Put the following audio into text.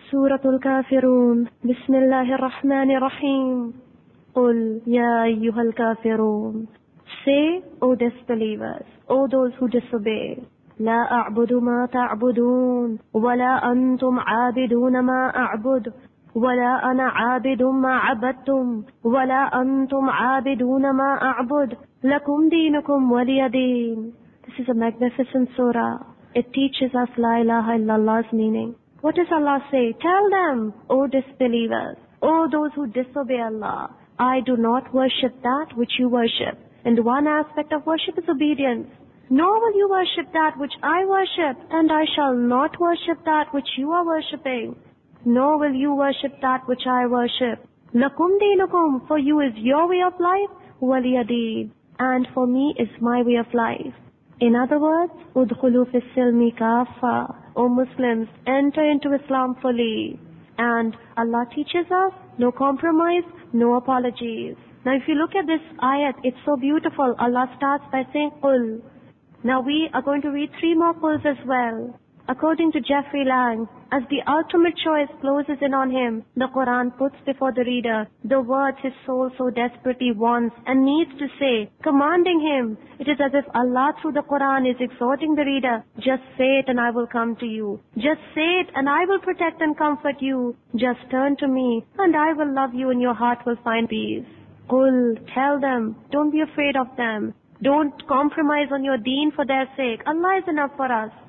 Suratul Kafirun. Bismillahir Rahmanir Rahim. Qul ya ayyuhal kafirun. Say, O disbelievers, O those who disobey, La a'budu ma ta'budun, wa la antum 'abiduna ma a'bud, wa la ana 'abidun ma 'abadtum, wa la antum 'abiduna ma a'bud, lakum dinukum waliya din. This is a magnificent surah. It teaches us La ilaha illallah's meaning. What does Allah say? Tell them, O disbelievers, O those who disobey Allah, I do not worship that which you worship. And one aspect of worship is obedience. Nor will you worship that which I worship, and I shall not worship that which you are worshipping. Nor will you worship that which I worship. Lakum dinukum, for you is your way of life, waliya deen, and for me is my way of life. In other words, udkhulu fis silmi kaffa. O Muslims, enter into Islam fully. And Allah teaches us, no compromise, no apologies. Now if you look at this ayat, it's so beautiful. Allah starts by saying, Qul. Now we are going to read 3 more quls as well. According to Jeffrey Lang, as the ultimate choice closes in on him, the Quran puts before the reader the words his soul so desperately wants and needs to say, commanding him. It is as if Allah through the Quran is exhorting the reader, just say it and I will come to you. Just say it and I will protect and comfort you. Just turn to me and I will love you and your heart will find peace. Qul, tell them, don't be afraid of them. Don't compromise on your deen for their sake. Allah is enough for us.